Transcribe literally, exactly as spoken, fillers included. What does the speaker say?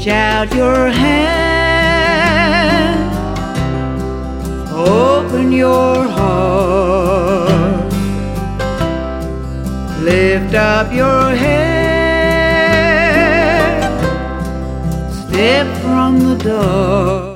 out your hand, open your heart, lift up your head, step from the dark.